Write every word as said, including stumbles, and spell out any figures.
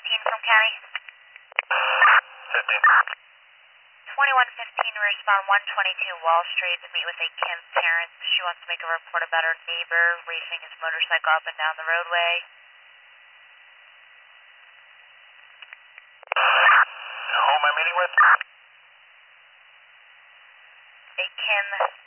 fifteen from county. fifteen. twenty-one fifteen, respond one twenty-two Wall Street to meet with a Kim parent. She wants to make a report about her neighbor racing his motorcycle up and down the roadway. Who am I meeting with? A Kim